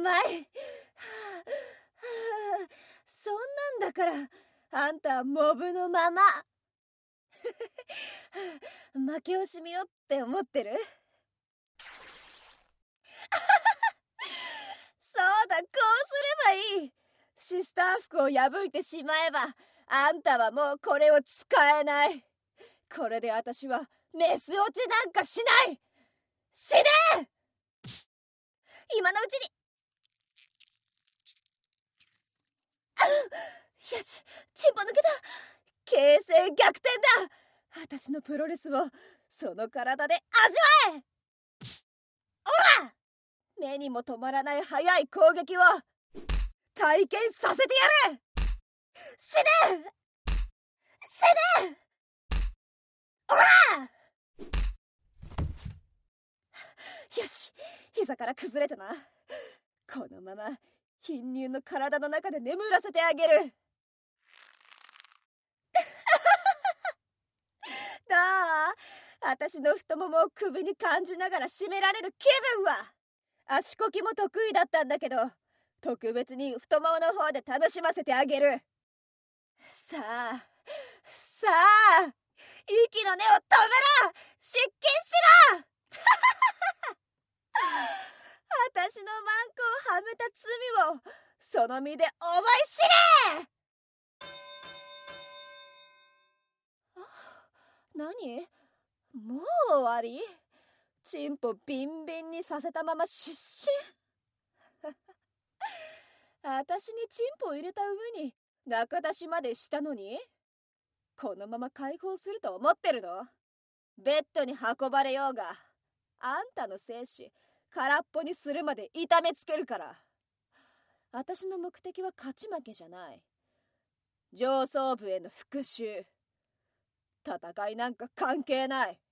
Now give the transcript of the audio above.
まい。そんなんだからあんたはモブのまま。負け惜しみよって思ってる？そうだ、こうすればいい。シスター服を破いてしまえばあんたはもうこれを使えない。これで私はメス落ちなんかしない。死ね！今のうちに。よし、チンポ抜けた。形勢逆転だ。私のプロレスをその体で味わえ。おら！目にも止まらない速い攻撃を体験させてやる。死ね！死ね！おら！よし、膝から崩れたな。このまま貧乳の体の中で眠らせてあげる。どう？私の太ももを首に感じながら締められる気分は？足こきも得意だったんだけど、特別に太ももの方で楽しませてあげる。さあさあ、息の根を止めろ！失禁しろ！私のマンコをはめた罪をその身で思い知れ！何？もう終わり？チンポビンビンにさせたまま失神。私にチンポを入れた上に中出しまでしたのに、このまま解放すると思ってるの？ベッドに運ばれようがあんたの精子空っぽにするまで痛めつけるから。私の目的は勝ち負けじゃない。上層部への復讐。戦いなんか関係ない。